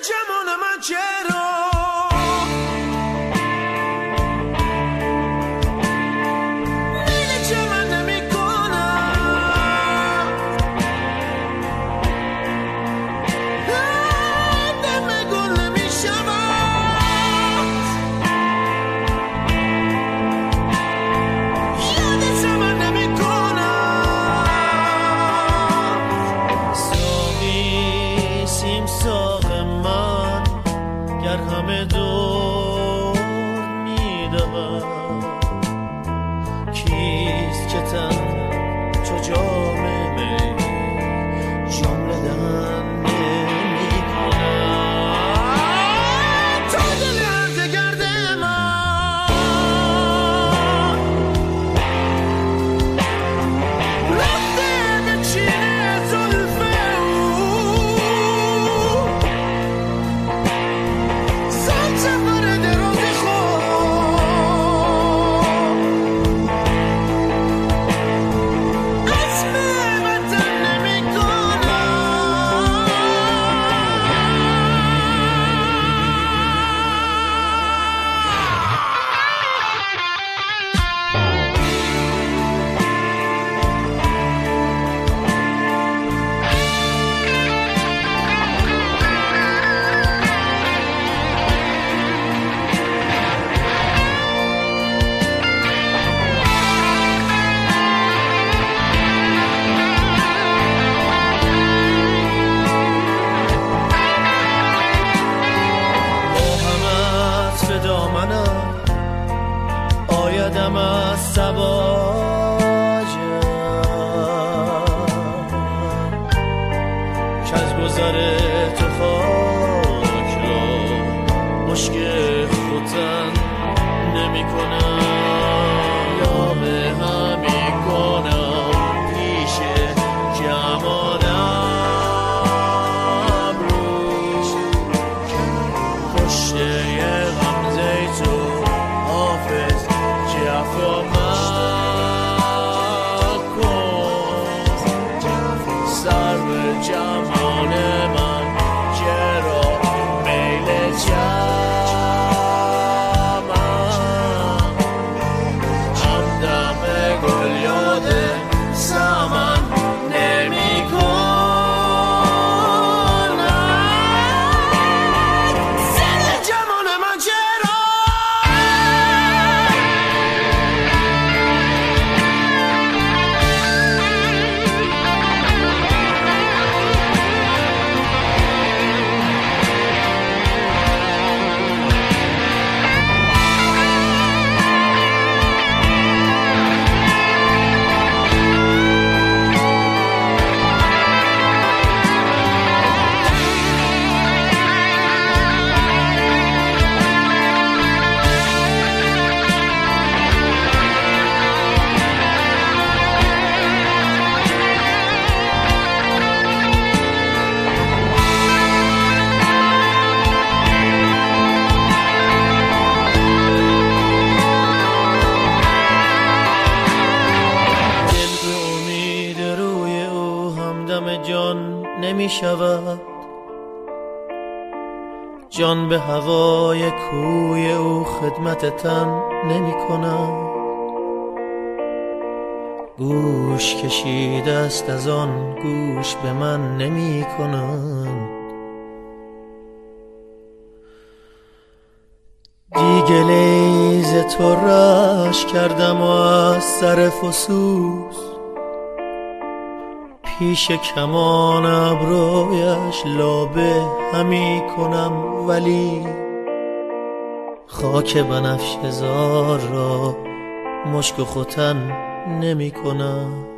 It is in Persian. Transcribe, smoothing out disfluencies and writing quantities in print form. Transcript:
جمال من چرا همه دور میدود کیست که تن چو جام می جمله دهن نمی کند تا دل عرض گرد من رفته به چین زلف آیدم از سباجم که از گذر تو خاک را مشک خوتن نمی کنم یا به همی کنم پیش جمالم روش پشت غمزه تو حافظ جفا مکن سر به جمال من چرا میل چمن همدم گل یاد سمن نمی کند سر جمال من چرا جان نمی شود جان به هوای کوی او خدمت تن نمی کند گوش کشیده است از آن گوش به من نمی کند دیگه لیز تو رش کردم و از سر فسوس پیش کمان ابرویش لابه همی کنم ولی خاک بنفشه زار را مشک و ختن نمی کنم